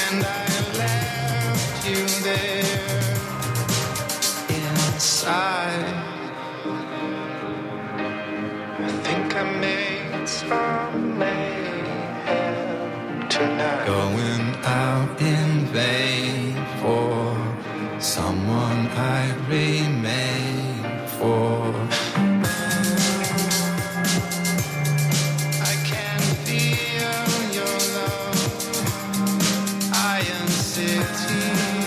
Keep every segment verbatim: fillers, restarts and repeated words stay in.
and I left you there inside. I think I made some mayhem tonight. Going out in vain for someone I remain for. I can feel your love, Iron City.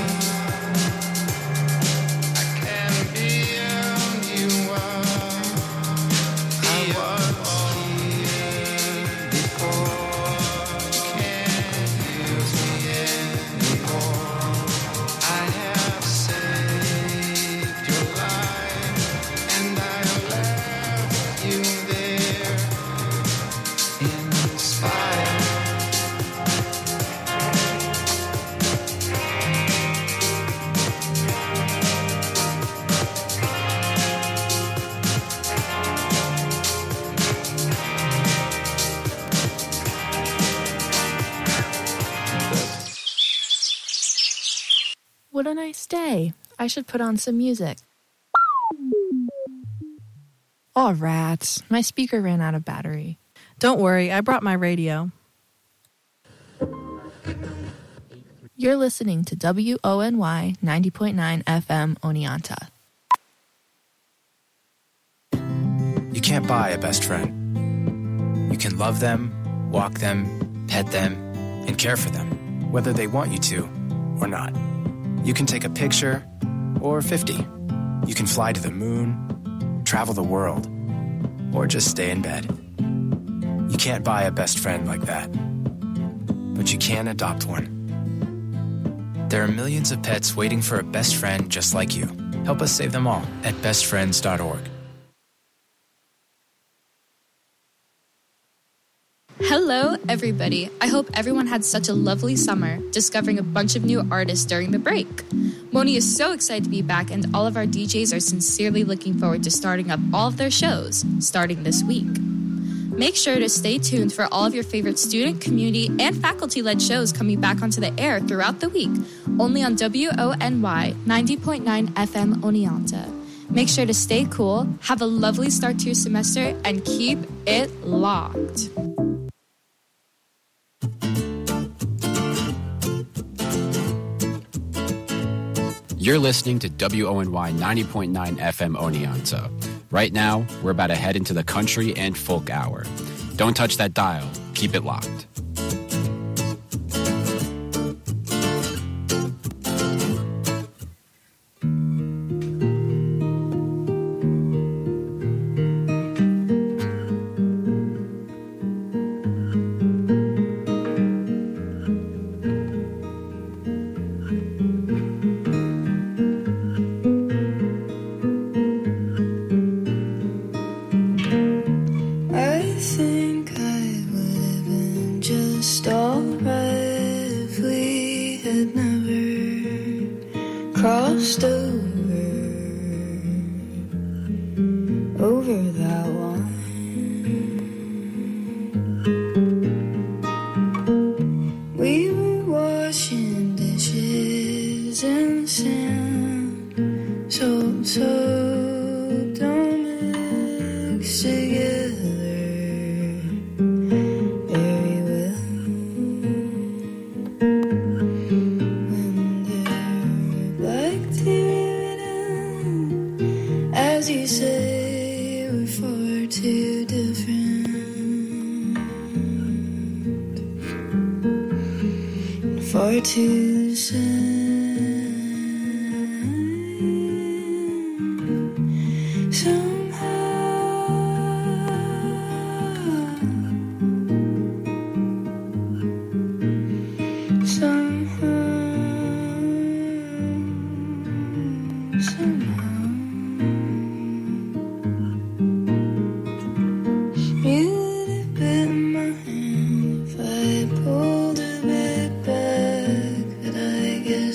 I can build you up. I was here before. Can't use me anymore. I have saved your life, and I left you there inspired. What a nice day. I should put on some music. Aw, rats. My speaker ran out of battery. Don't worry, I brought my radio. You're listening to W O N Y ninety point nine F M Oneonta. You can't buy a best friend. You can love them, walk them, pet them, and care for them, whether they want you to or not. You can take a picture or fifty. You can fly to the moon, travel the world, or just stay in bed. You can't buy a best friend like that, but you can adopt one. There are millions of pets waiting for a best friend just like you. Help us save them all at best friends dot org. Hello, everybody. I hope everyone had such a lovely summer, discovering a bunch of new artists during the break. Moni is so excited to be back, and all of our D Js are sincerely looking forward to starting up all of their shows, starting this week. Make sure to stay tuned for all of your favorite student, community, and faculty-led shows coming back onto the air throughout the week, only on W O N Y ninety point nine F M Oneonta. Make sure to stay cool, have a lovely start to your semester, and keep it locked. You're listening to W O N Y ninety point nine F M Oneonta. Right now, we're about to head into the country and folk hour. Don't touch that dial. Keep it locked. Pulled a bit back, but I guess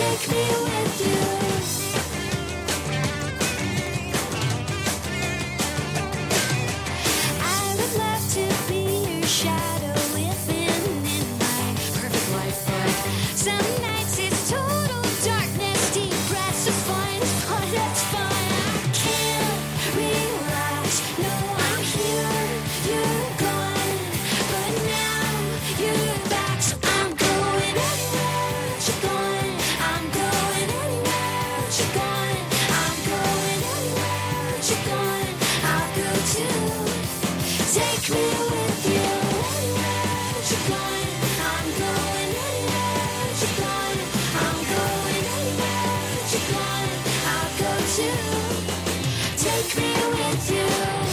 take me with you. I would love to be your shadow living in my perfect life, but some nights it's total darkness, deep breaths of fun, but it's fine. I can't relax, no, I'm here, you're gone, but now you're back, so I'm going anywhere you're going, I'm going anywhere you're going, I'm going anywhere you're going, I'll go too. Take me with you anywhere you're going, I'm going anywhere you're going, I'm going anywhere you're going, I'll go too. Take me with you.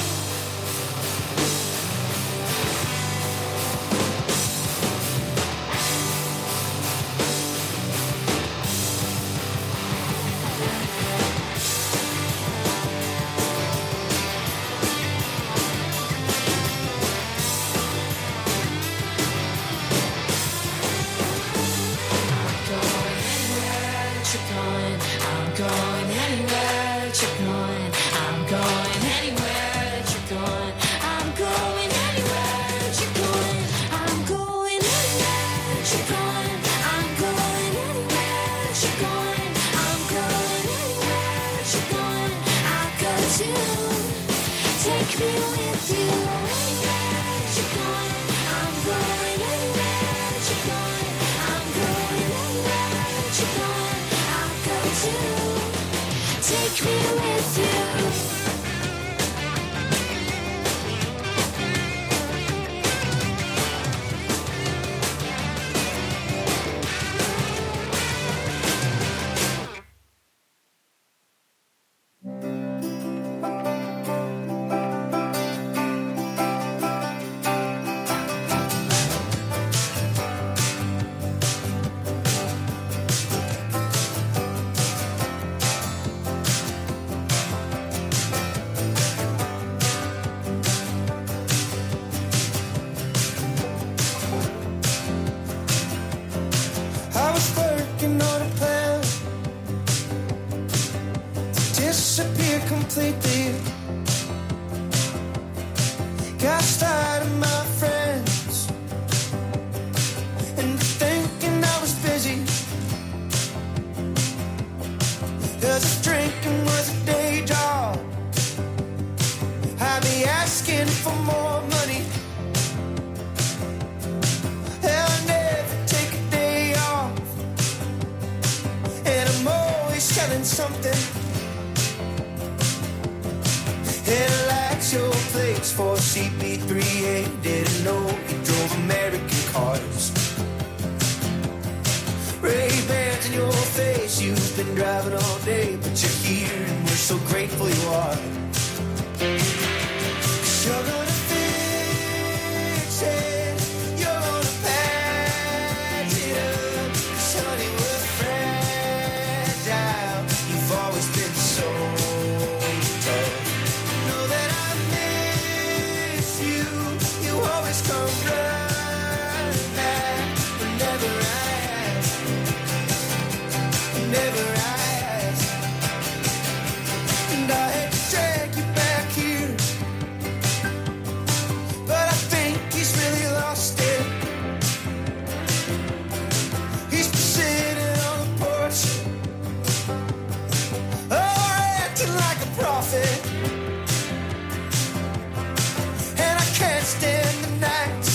I'm going anywhere that you're going. I'm going anywhere that you're going. I'm going anywhere that you're going. I'm going anywhere that you're going. I'm going anywhere that you're going. I'm going anywhere that you're going. I'll go too. Take me with you anywhere that you're going. I'm going anywhere that you're going. I'm going anywhere that you're going. I'll go too. Take me with you. I was working on a plan to disappear completely. Got tired of my friends and thinking I was busy. Cause if drinking was a day job, I'd be asking for more money. I'll never take a day off, and I'm always selling something. And like your plates for C B three A, didn't know you drove American cars. Ray-Bans in your face, you've been driving all day, but you're here and we're so grateful you are. 'Cause you're gonna fix it, you're gonna patch it up. 'Cause honey, we're fragile, you've always been so tough. Know that I miss you, you always come right back. Whenever I ask, whenever I ask, and I had to drag you back here, but I think he's really lost it. He's been sitting on the porch, oh, acting like a prophet. And I can't stand the nights,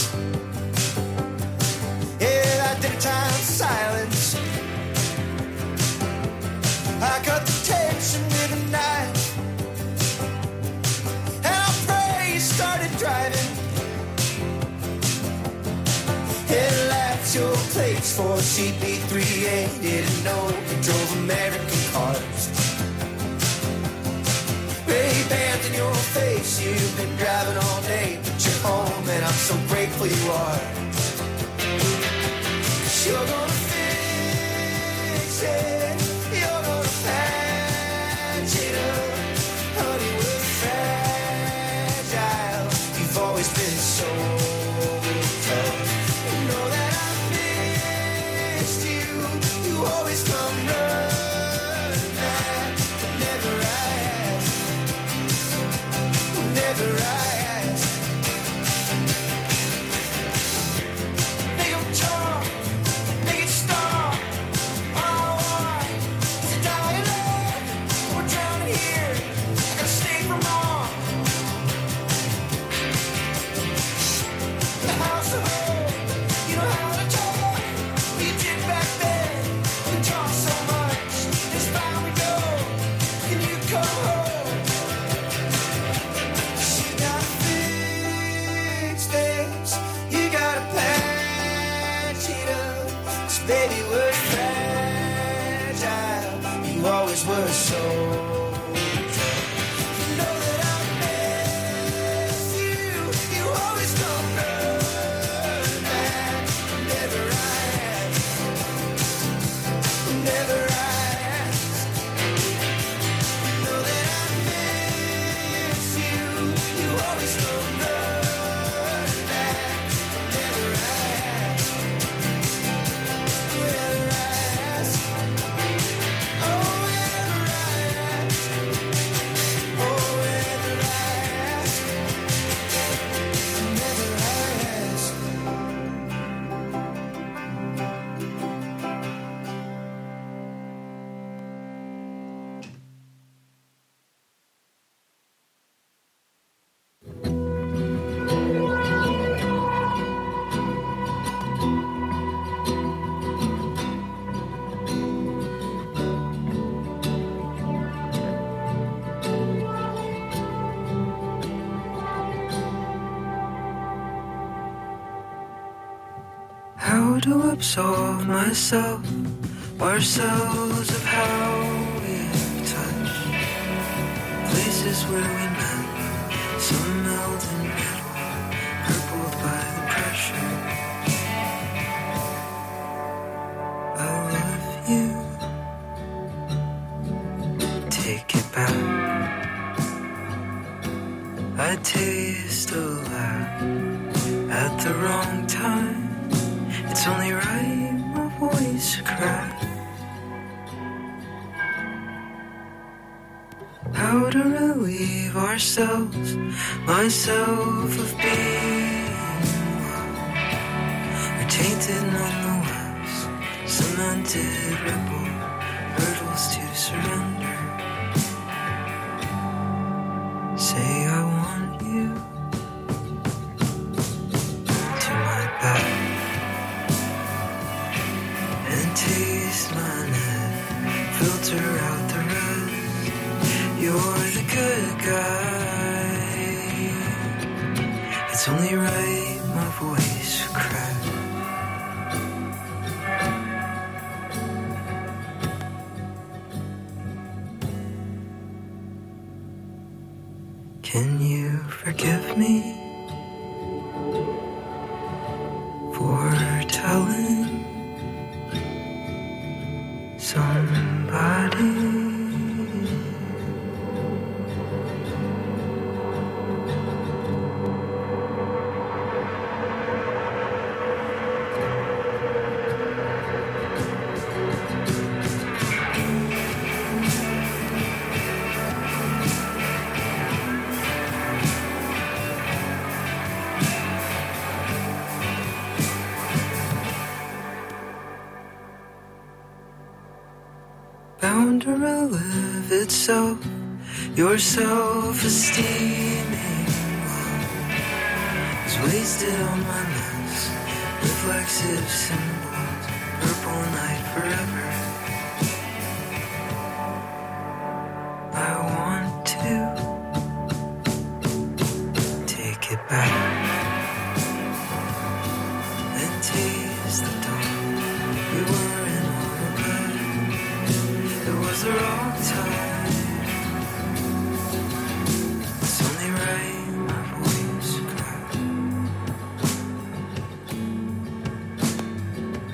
yeah, that daytime silence. I cut the tension with a knife, and I pray you started driving. And left your plates for C B three A, didn't know you drove American cars. Ray-Bans in your face, you've been driving all day, but you're home and I'm so grateful you are. 'Cause you're gonna fix it, you're gonna patch it up. Honey, we're fragile, you've always been so tough. You know that I missed you, you always come right. were fragile. You always were so tough. You know that I miss you. You always come running back. Whenever I ask, whenever I ask. You know that I miss you. You always come running back. Whenever I ask, whenever I ask. Oh, whenever I ask. Oh, whenever I ask. Whenever I ask. How to absolve myself, ourselves of how we've touched places where we met, some melt in metal, crippled by the pressure. I love you, take it back. I taste a laugh at the wrong time. It's only right my voice cracked. How to relieve ourselves, myself of being loved. We're tainted nonetheless, cemented rebel, hurdles to surrender. Say I want you to my back. And taste my neck, filter out the rest. You're the good guy. It's only right my voice cracked. Can you forgive me for telling somebody? Bound to relive itself, your self-esteeming love is wasted on my mess, reflexive symbols, purple night forever. I want to take it back and taste the dawn. We were in all the blood. It was the wrong time. It's only right my voice cracked.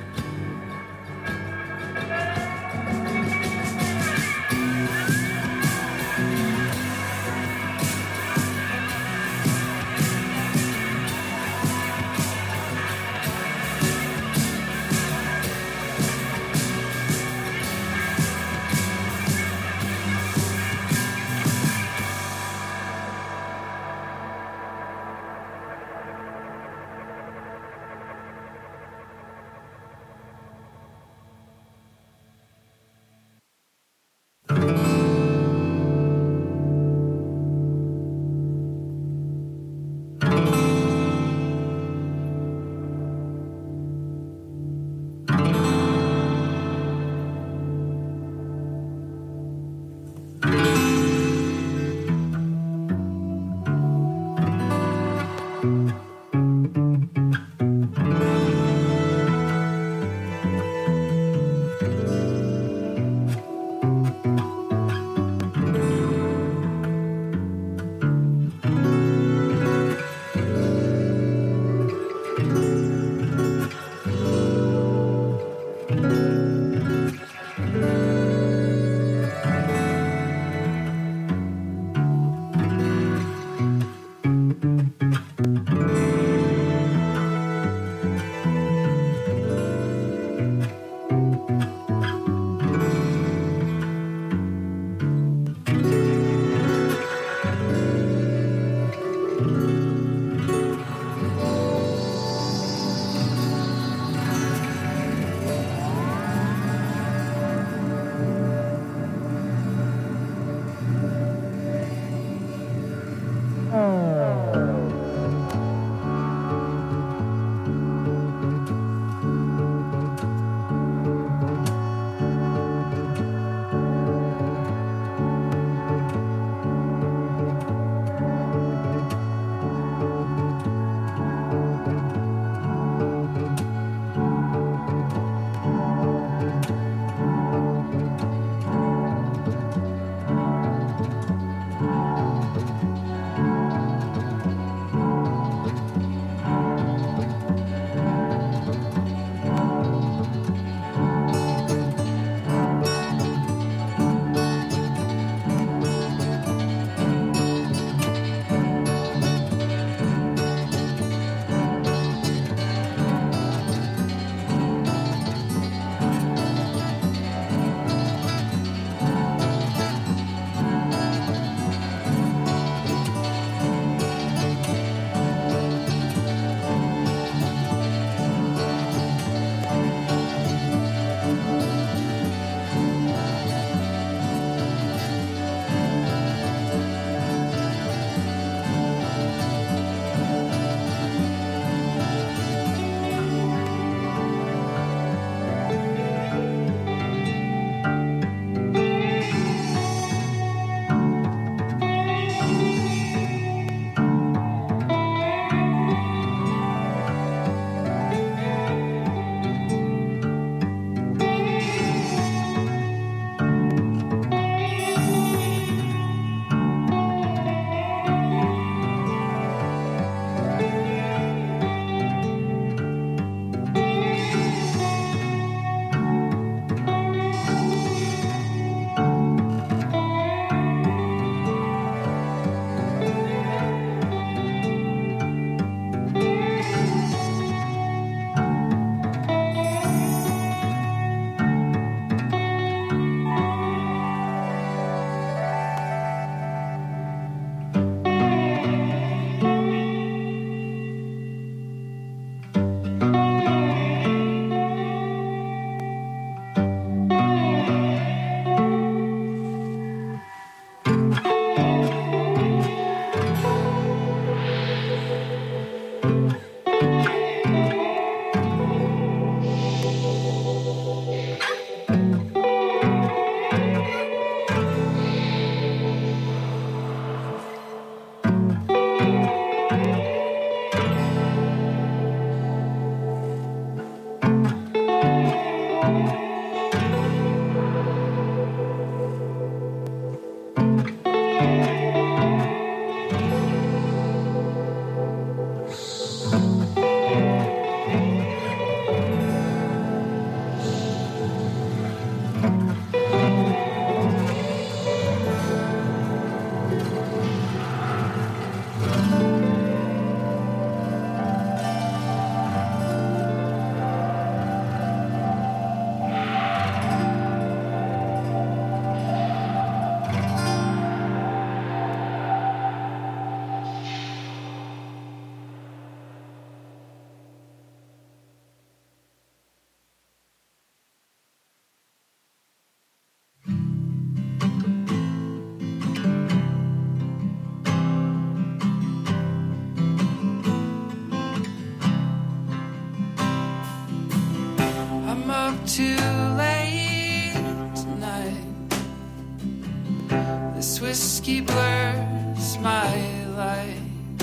whiskey blurs my light.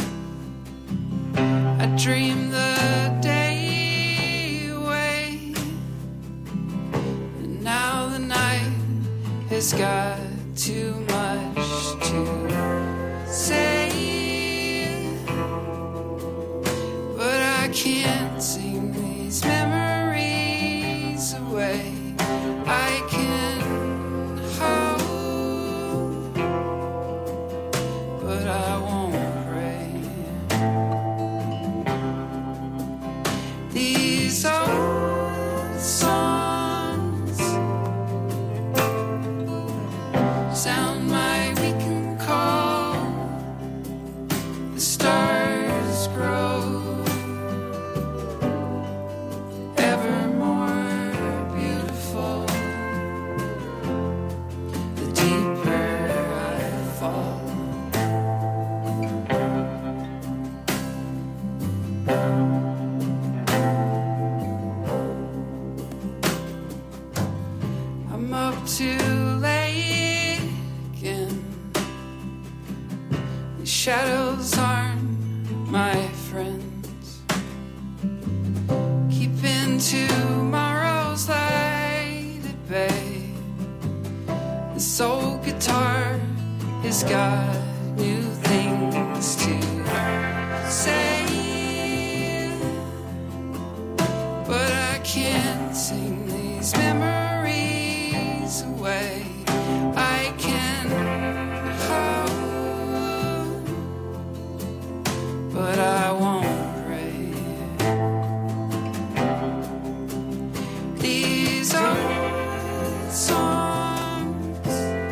I dream the day away, and now the night has got too much to say, but I can't sing these memories away. I can hope, but I won't pray. These old songs sound my weekend call. The stars grow ever more beautiful. The deeper I fall. I'm up too late again. The shadows aren't my friends. Keeping tomorrow's light at bay. This old guitar has got new things to say, but I can't sing these memories away. I can hope, but I won't pray. These old songs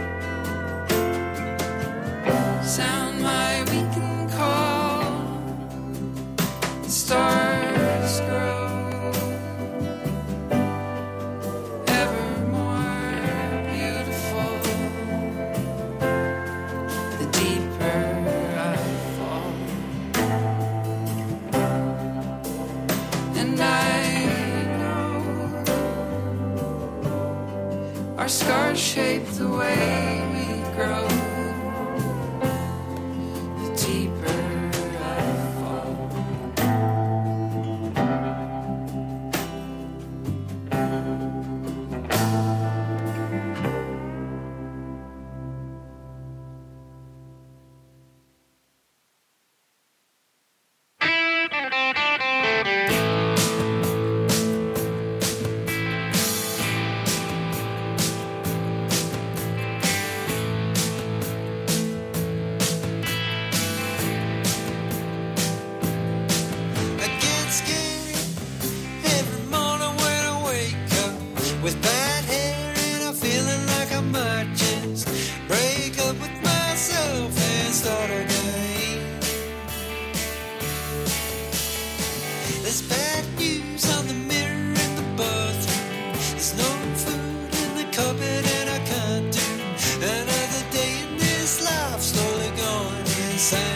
sound my weekend call. The stars grow ever more beautiful. The deeper I fall, and I know our scars shape the way we grow. The deeper I fall. I get scared every morning when I wake up with bad hair and I'm feeling like I might just break up with myself and start again. There's bad news on the mirror in the bathroom. There's no food in the cupboard and I can't do another day in this life, slowly going insane.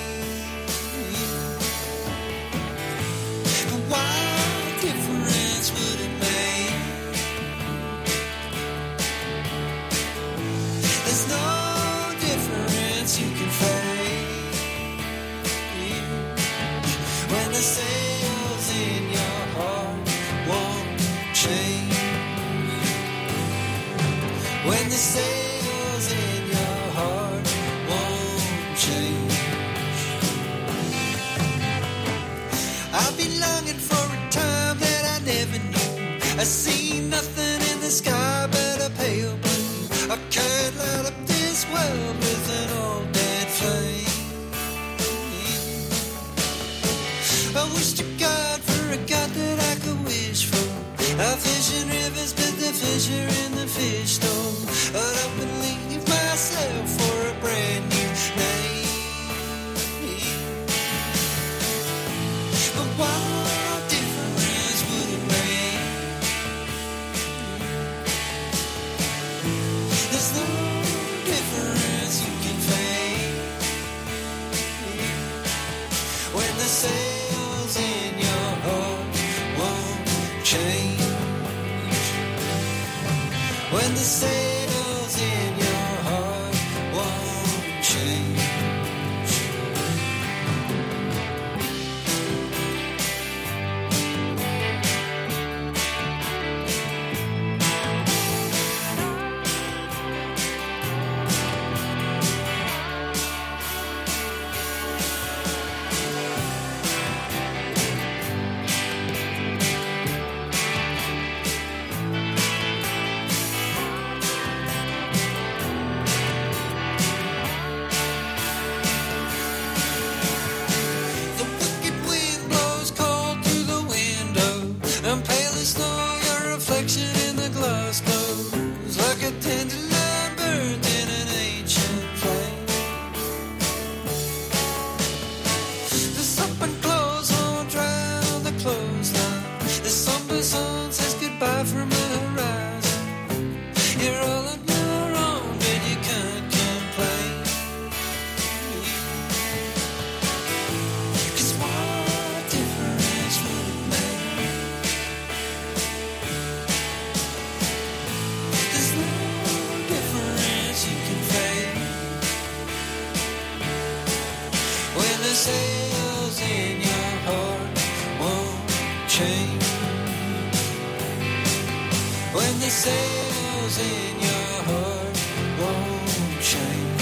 What difference would it make? There's no difference you can fake when the sails in your heart won't change. When the sails in your heart won't change. I've been longing for a time that I never knew. I see nothing in the sky but a pale blue. I can't light up this world with an old dead flame. I wish to God for a God that I could wish for. I fish in rivers but the fish are in the fish stone. But I believe myself for a brand new name. But what difference would it make? There's no difference you can fake when the sails in your heart won't change. When the sails in your heart won't sails in your heart won't change.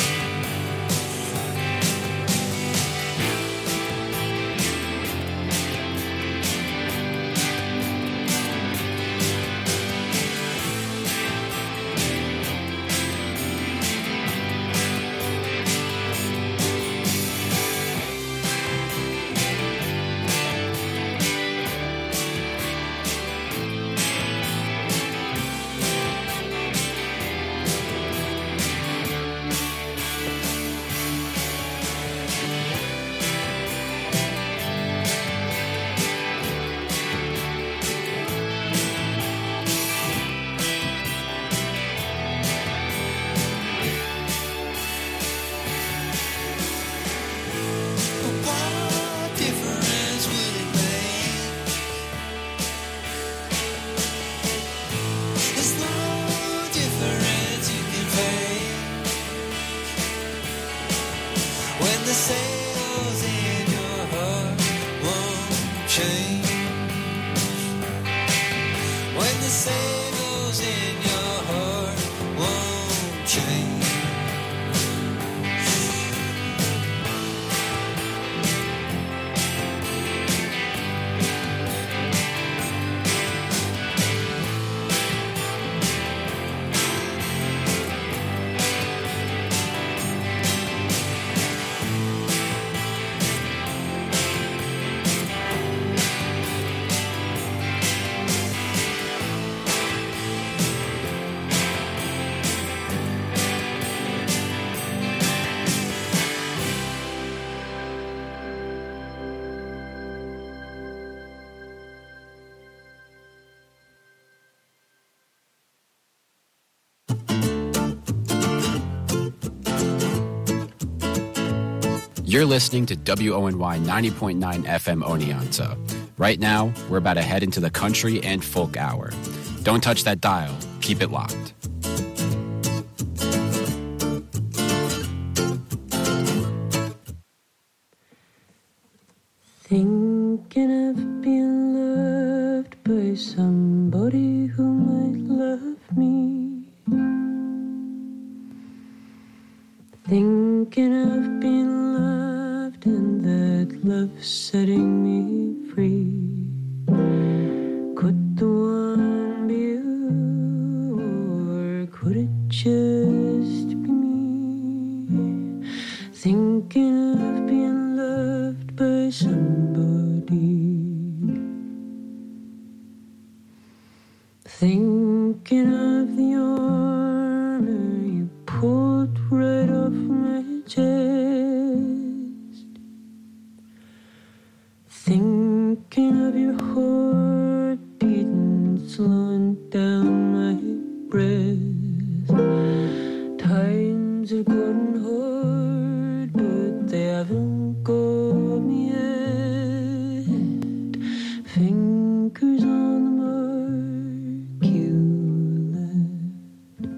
You're listening to W O N Y ninety point nine F M Oneonta. Right now, we're about to head into the country and folk hour. Don't touch that dial. Keep it locked. Thinking of being loved by somebody who might love me. Thinking of being loved and that love setting me free. Could the one be you, or could it just be me? Thinking of being loved by somebody. Thinking of the armor you pulled right off my chest. Thinking of your heart beating, slowing down my breath. Times are getting hard, but they haven't got me yet. Fingers on the mark you left.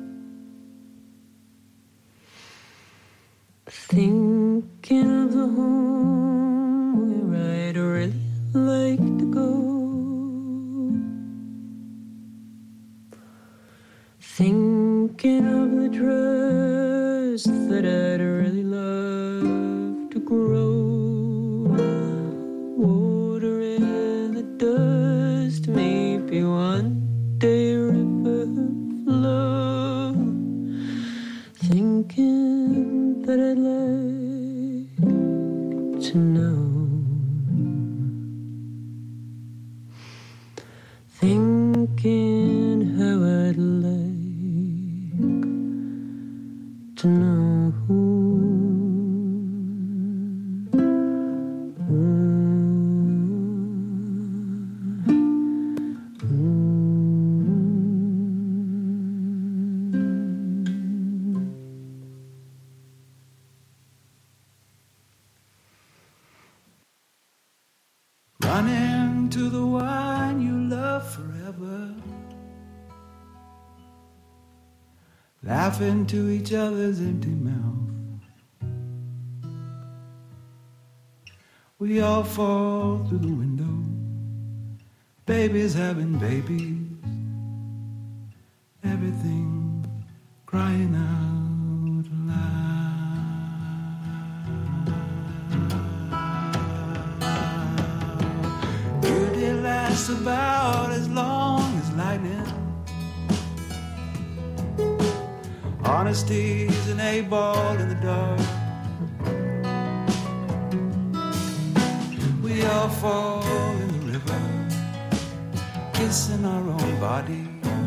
Thinking of the home where I'd really like to go. Thinking of the trust that I'd really love to grow. Water in the dust, maybe one day a river flow. Thinking that I'd like to know. Thinking how I'd like to know. Running to the one you love forever, laughing to each other's empty mouth. We all fall through the window, babies having babies, crying out loud. Beauty lasts about as long as lightning. Honesty's an eight-ball in the dark. We all fall in the river, kissing our own body.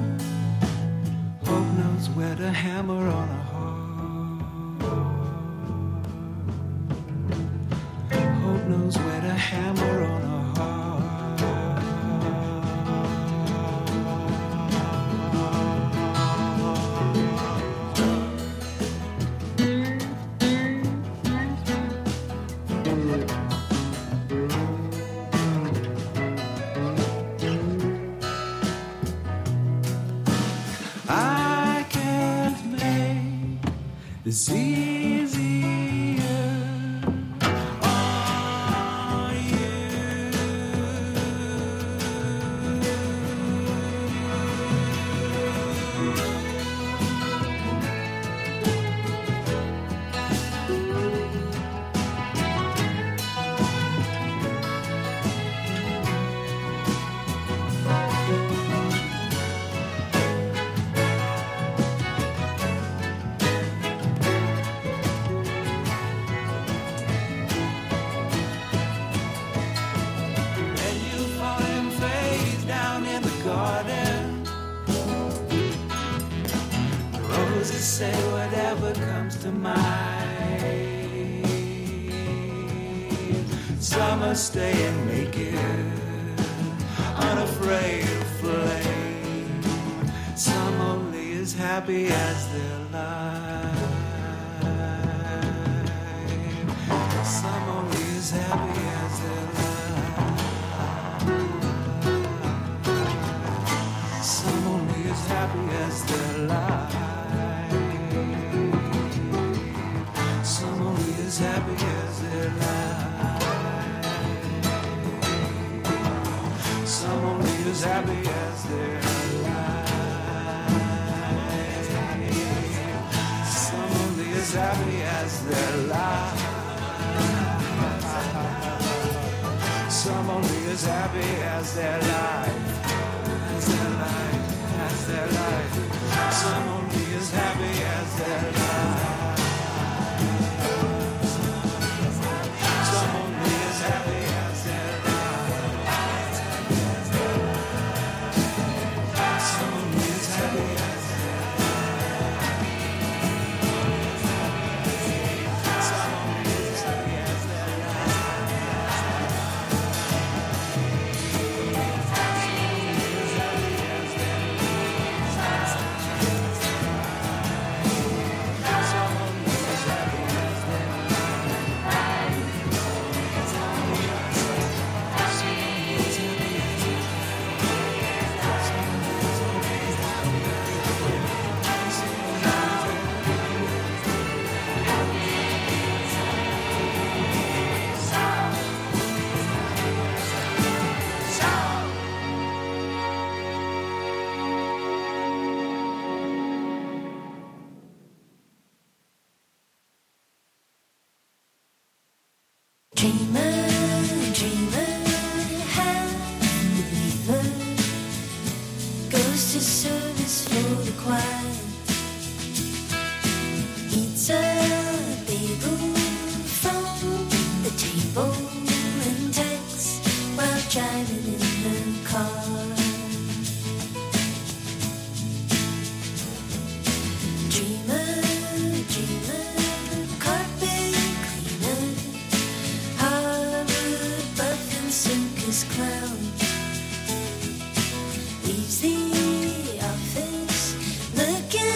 Hope knows where to hammer on a heart. Hope knows where to hammer on a heart. It's easier on you. Say whatever comes to mind. Some are staying naked, unafraid of flame. Some only as happy as their life. Some only as happy as their life. Some only as happy as their life. As happy as their life. Some only as happy as their life. Some only as happy as their life. Some only as happy as their life. As their life, as their life. Some only as happy as their life. Dreamer, dreamer, happy believer, goes to service for the choir, eats a bagel from the table and texts while driving in the car. Dreamer, dreamer, carpet cleaner, Harvard buff and circus clown, leaves the office looking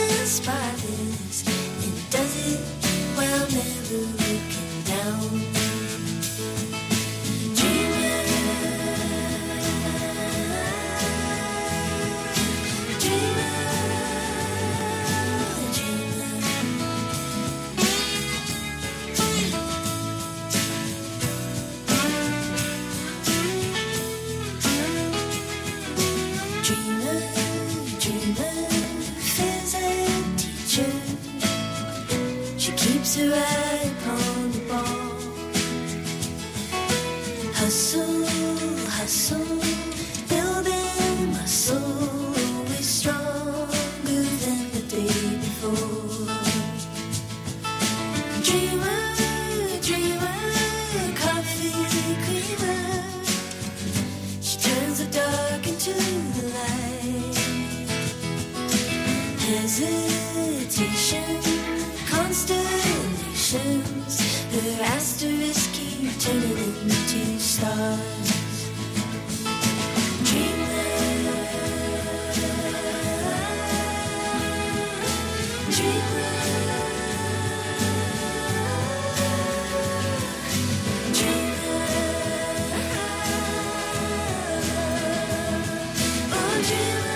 keeps her eye upon the ball. Hustle, hustle, building muscle, always stronger than the day before. Dreamer, dreamer, coffee creamer. She turns the dark into the light. Hesitation, constellations, her asterisk keep turning into stars. Dreamer, dreamer, dreamer, oh dreamer.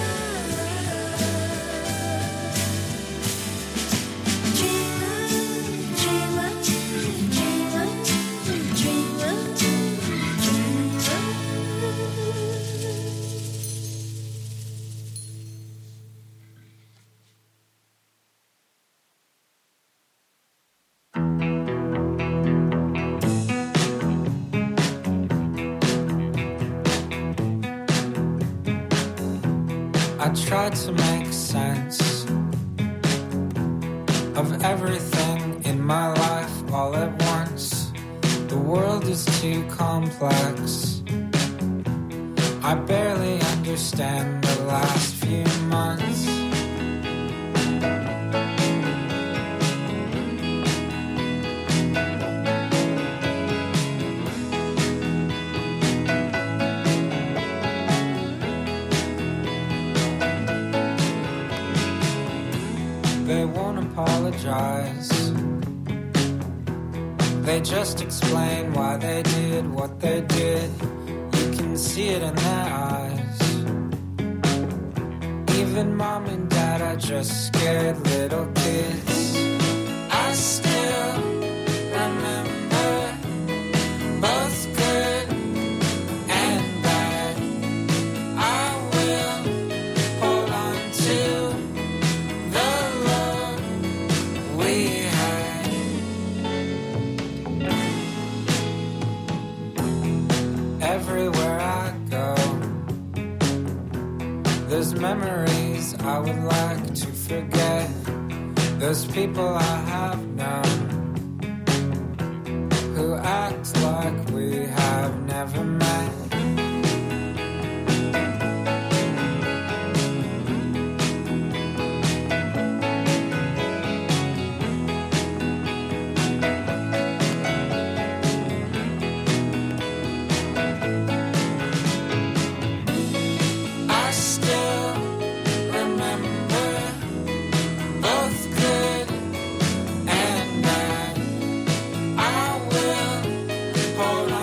I tried to make sense of everything in my life all at once. The world is too complex. I barely understand the last few months. They won't apologize. They just explain why they did what they did. You can see it in their eyes. Even mom and dad are just scared little kids. I still remember both good and bad. I will hold on to the love we had. Everywhere I go, there's memories I would like to forget. There's people I have known who act like we have never met. I still remember both good and bad. I will hold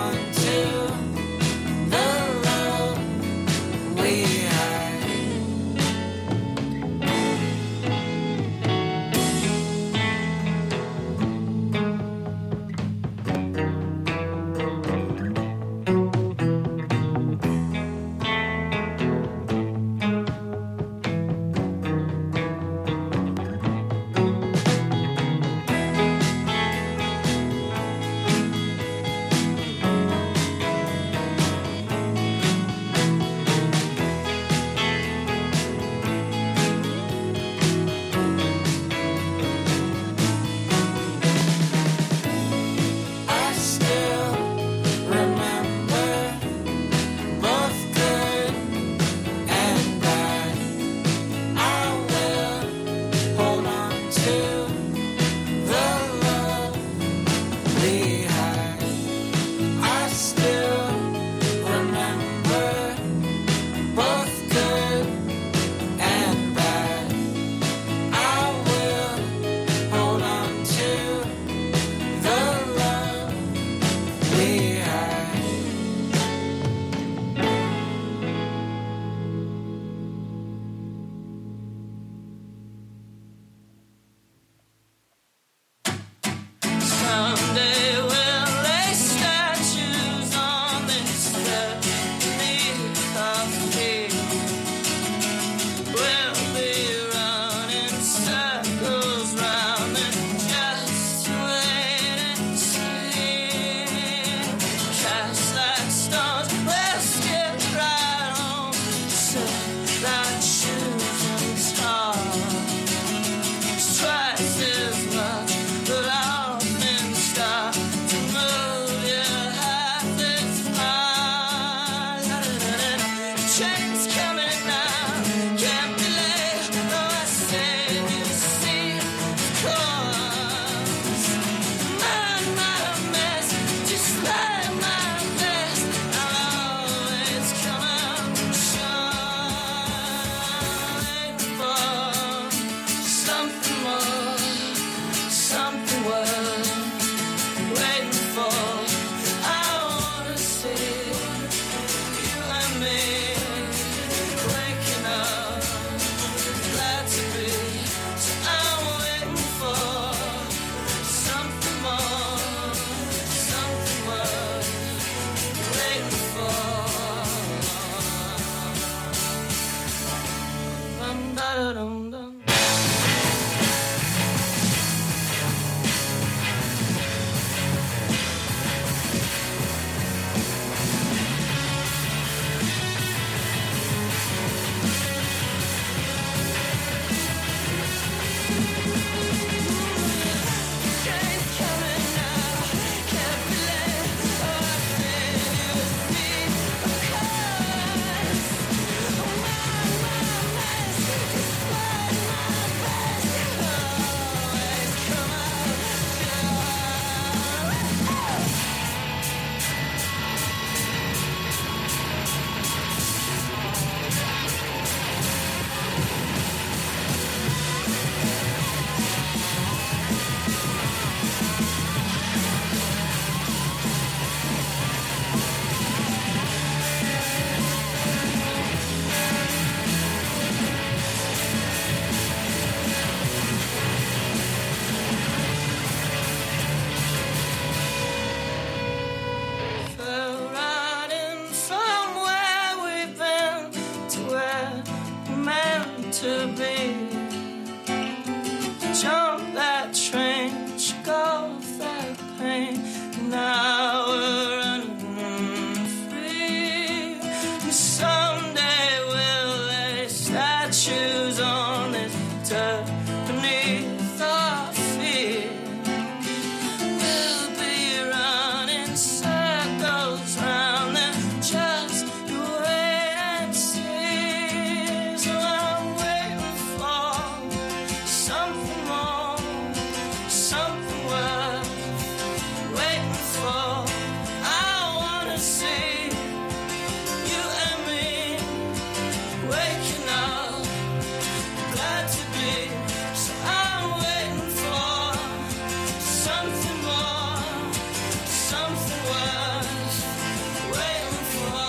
shelter beneath our feet. We'll be running circles round them, just you wait and see. So I'm waiting for something more, something worth waiting for. I wanna see you and me waking up, glad to be. So I'm waiting for something more, something worth waiting for.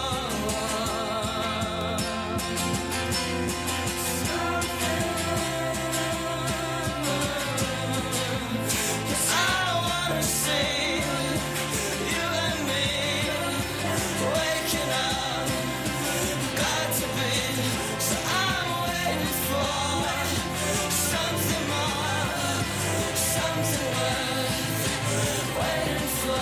Cause I wanna see you and me waking up, glad to be. So I'm waiting for something more, something worth waiting for.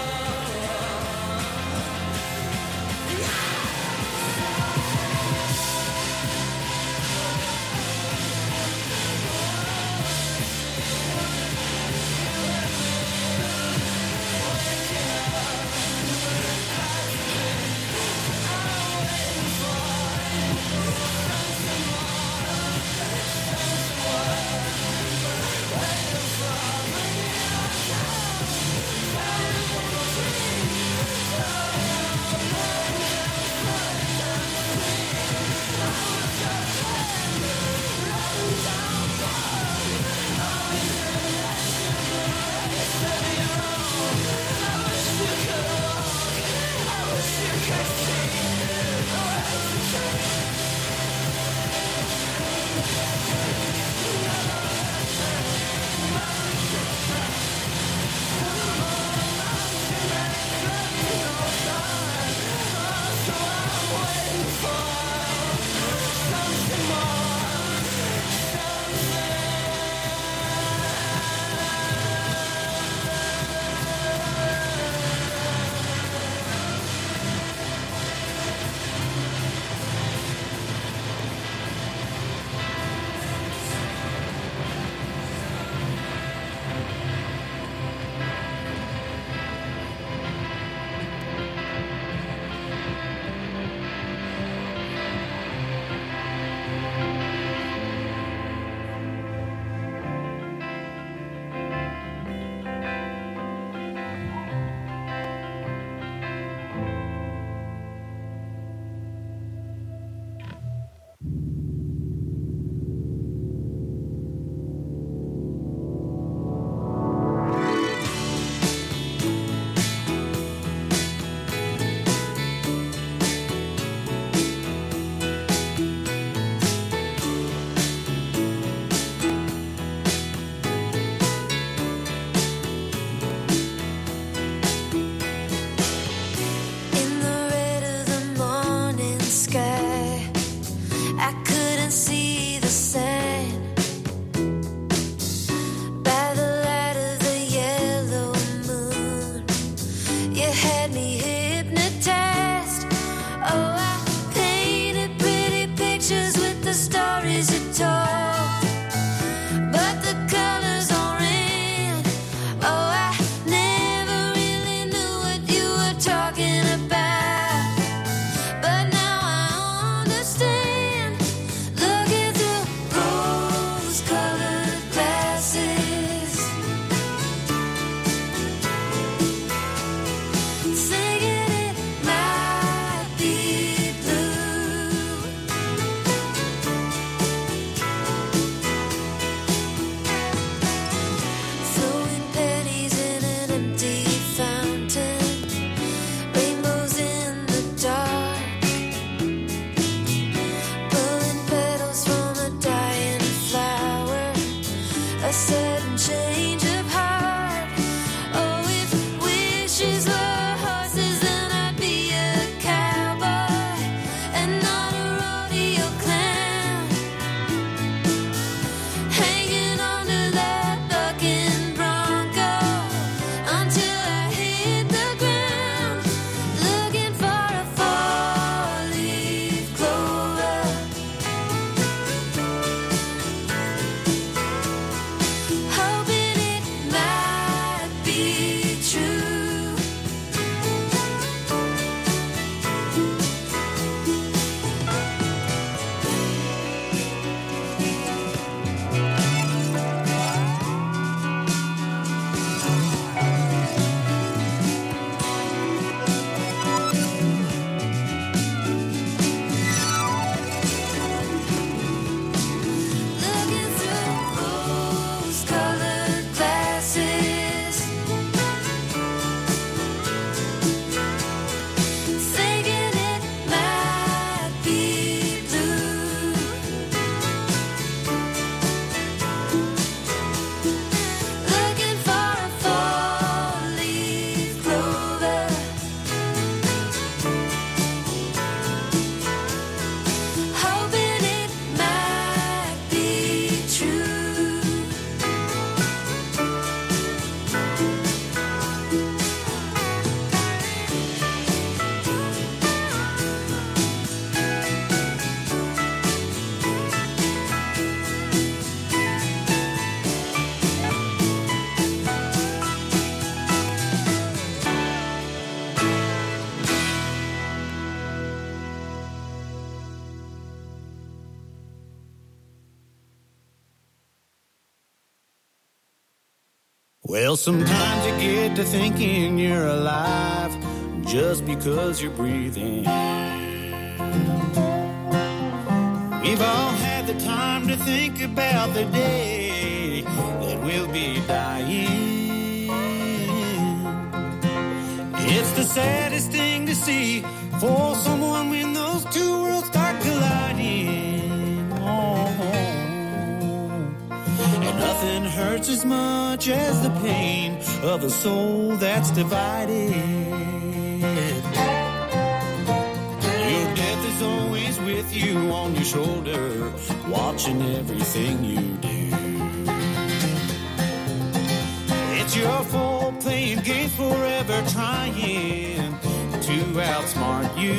In the red of the morning sky, I couldn't see the sign. By the light of the yellow moon, you had me hypnotized. Oh, I painted pretty pictures with the stories you told, but the colors all ran. Oh, I never really knew what you were talking about, but now I understand. Looking through rose-colored glasses, thinking it might be blue. Throwing pennies in an empty fountain, rainbows in the dark, pulling petals from a dying flower, a sudden change of heart. Oh, if wishes were horses, then I'd be a cowboy and not a rodeo clown, hanging on to that bucking bronco until I hit the ground, looking for a four-leaf clover. Well, sometimes you get to thinking you're alive just because you're breathing. We've all had the time to think about the day that we'll be dying. It's the saddest thing to see for someone when those two worlds start colliding. Oh. And nothing hurts as much as the pain of a soul that's divided. Your death is always with you on your shoulder, watching everything you do. It's your fault playing games forever, trying to outsmart you.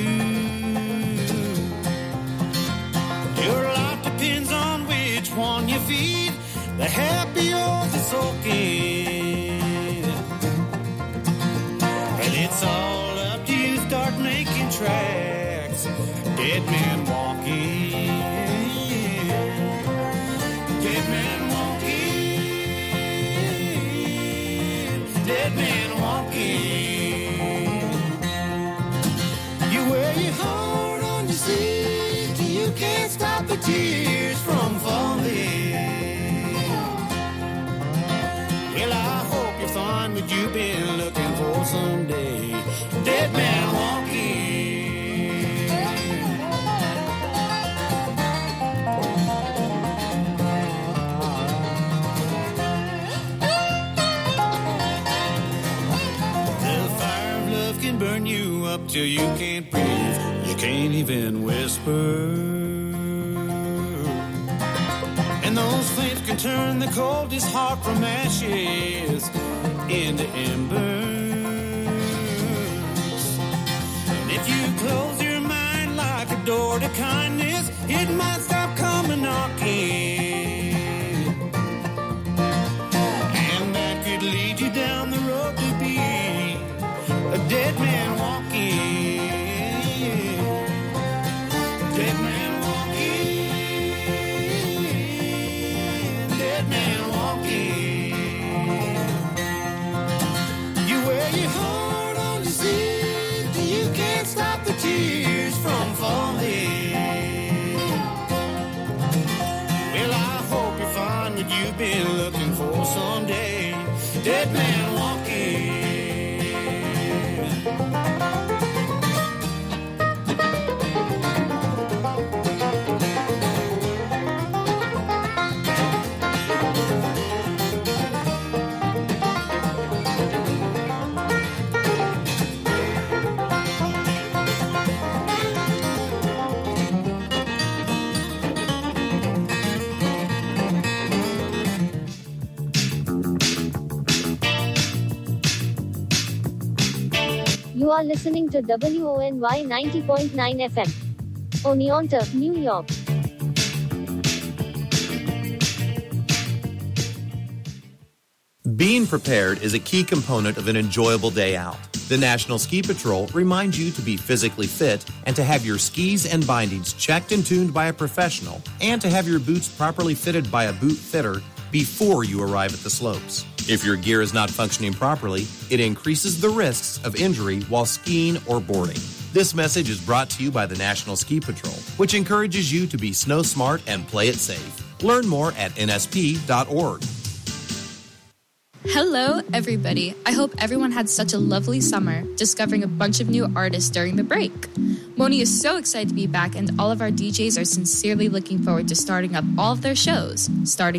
Your life depends on which one you feed, the happy or the sulking. And it's all up to you, start making tracks. Dead man walking. Dead man walking. Dead man walking. You wear your heart on your sleeve till you can't stop the tears from falling. Well, I hope you find what you've been looking for someday. Dead man walking. The fire of love can burn you up till you can't breathe. You can't even whisper. And those flames can turn the coldest heart from ashes into embers. And if you close your mind like a door to kindness, it might stop coming knocking. And that could lead you down the road to be a dead man walking. Dead man walking. Dead man walking. You wear your heart on your sleeve till you can't stop the tears from falling. Well, I hope you find what you've been looking for someday. Dead man walking. You are listening to W O N Y ninety point nine F M. Oneonta, New York. Being prepared is a key component of an enjoyable day out. The National Ski Patrol reminds you to be physically fit and to have your skis and bindings checked and tuned by a professional and to have your boots properly fitted by a boot fitter before you arrive at the slopes. If your gear is not functioning properly, it increases the risks of injury while skiing or boarding. This message is brought to you by the National Ski Patrol, which encourages you to be snow smart and play it safe. Learn more at N S P dot org. Hello, everybody. I hope everyone had such a lovely summer, discovering a bunch of new artists during the break. Moni is so excited to be back, and all of our D Js are sincerely looking forward to starting up all of their shows, starting